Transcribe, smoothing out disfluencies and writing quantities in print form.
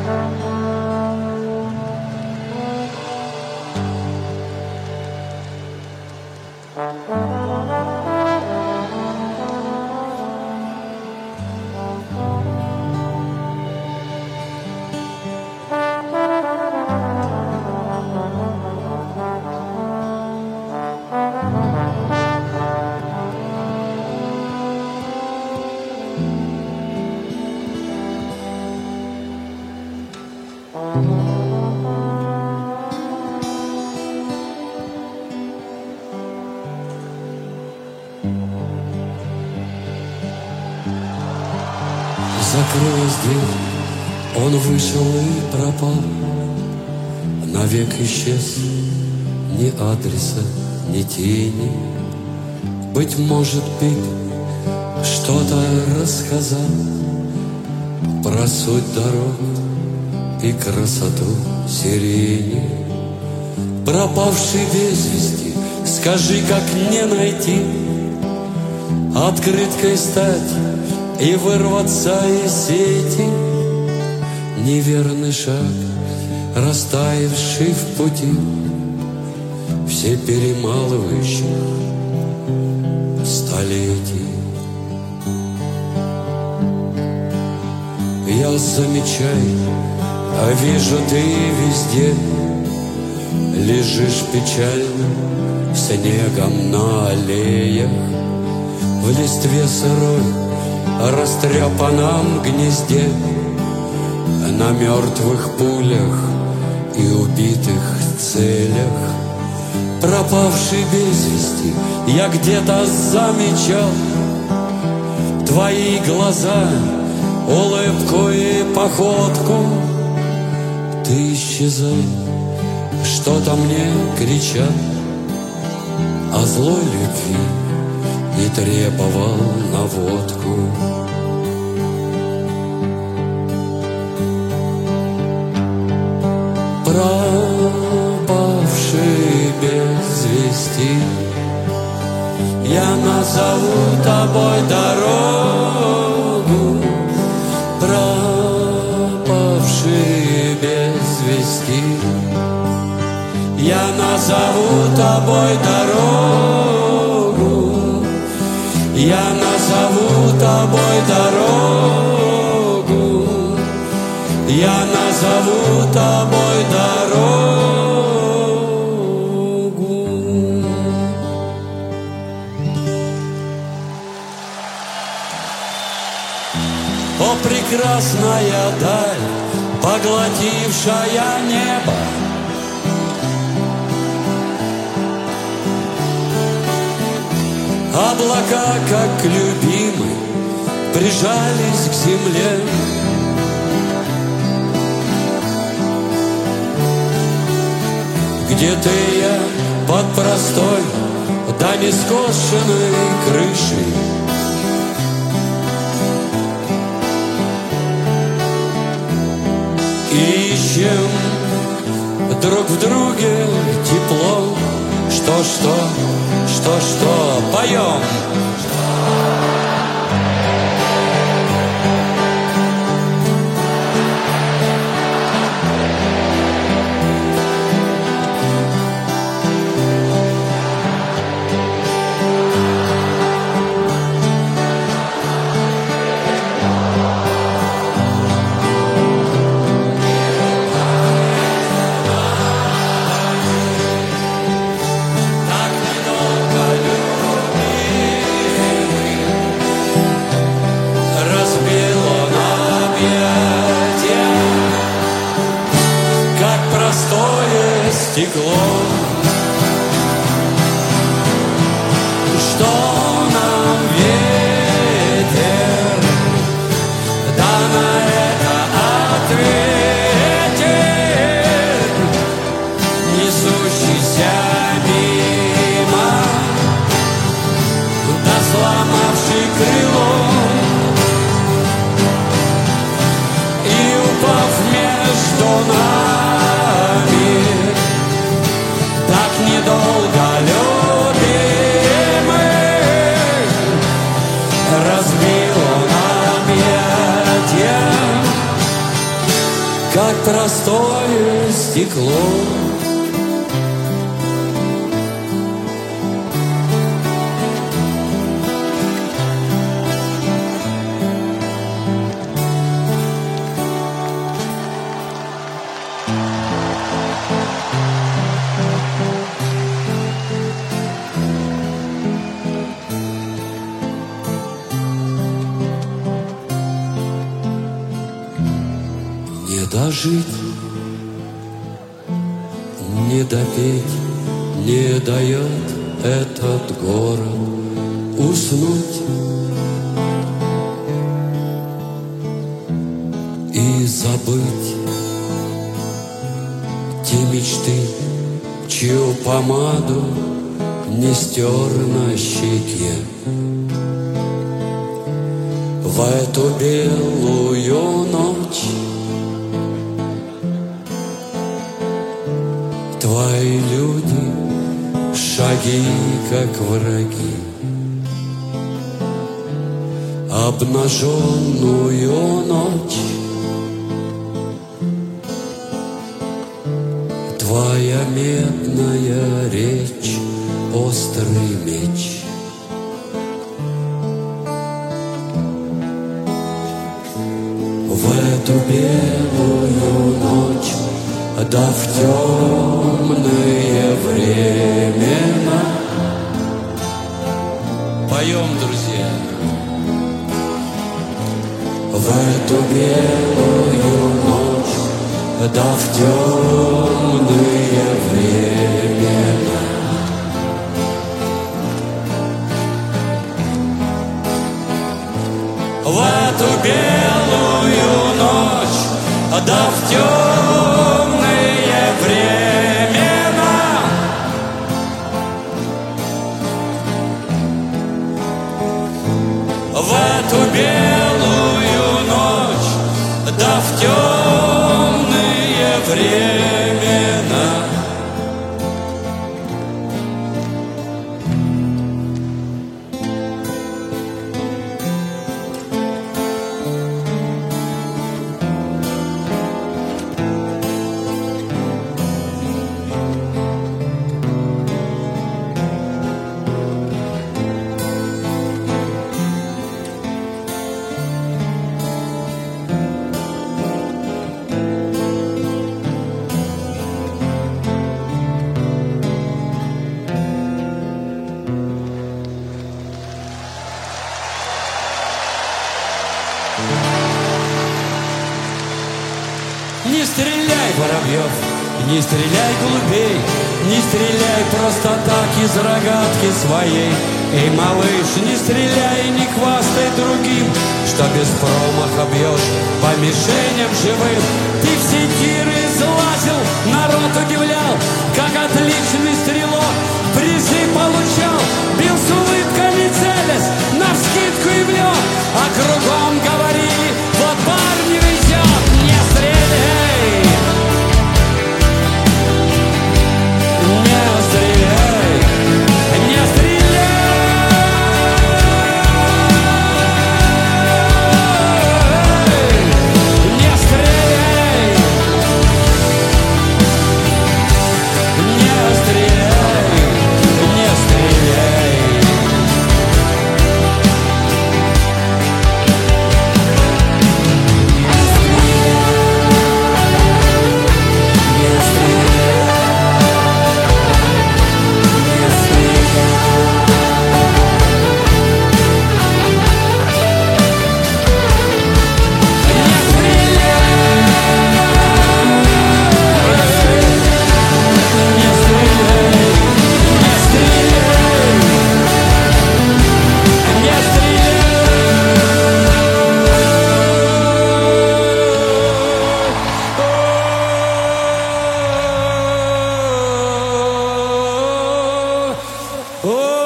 Закрылась дверь, он вышел и пропал. Навек исчез, ни адреса, ни тени. Быть может, Пип что-то рассказал про суть дорог и красоту сирени. Пропавший без вести, скажи, как не найти, открыткой стать и вырваться из сети. Неверный шаг, растаявший в пути все перемалывающих столетий. Я замечаю, вижу, ты везде лежишь печально снегом на аллеях, в листве сырой, растрепанном гнезде, на мертвых пулях и убитых целях. Пропавший без вести, я где-то замечал твои глаза, улыбку и походку. Ты исчезай, что-то мне кричал о злой любви и требовал наводку. Пропавший без вести, я назову тобой дорогу. Пропавший без вести, я назову тобой дорогу. Я назову тобой дорогу. Я назову тобой дорогу. О, прекрасная даль, поглотившая небо, облака, как любимый, прижались к земле. Где-то я под простой, да не скошенной крышей, ищем друг в друге тепло. Что, поем. Стекло, что нам ветер, да на это ответит, несущийся мимо, да сломавший крыло и упав между нами. как простое стекло. Не дожить, не допеть, не дает этот город уснуть и забыть те мечты, чью помаду не стер на щеке. В эту белую ночь твои люди, шаги как враги, обнаженную ночь, твоя медная речь, острый меч. В эту белую ночь, дав темные времена. Поем, друзья. В эту белую ночь, дав темные времена. В эту белую ночь, дав темные времена. В эту белую ночь, дав темные времена. Не стреляй, воробьев, не стреляй, голубей, не стреляй просто так из рогатки своей. Эй, малыш, не стреляй и не хвастай другим, что без промаха бьешь по мишеням живым. Ты все тиры излазил, народ удивлял, как отличный стрелок призы получал. Бил с улыбками целясь, навскидку и в лед, а кругом говорили: вот парни везет, не стреляй, не стреляй, не стреляй, не стреляй, не стреляй, не стреляй. Oh!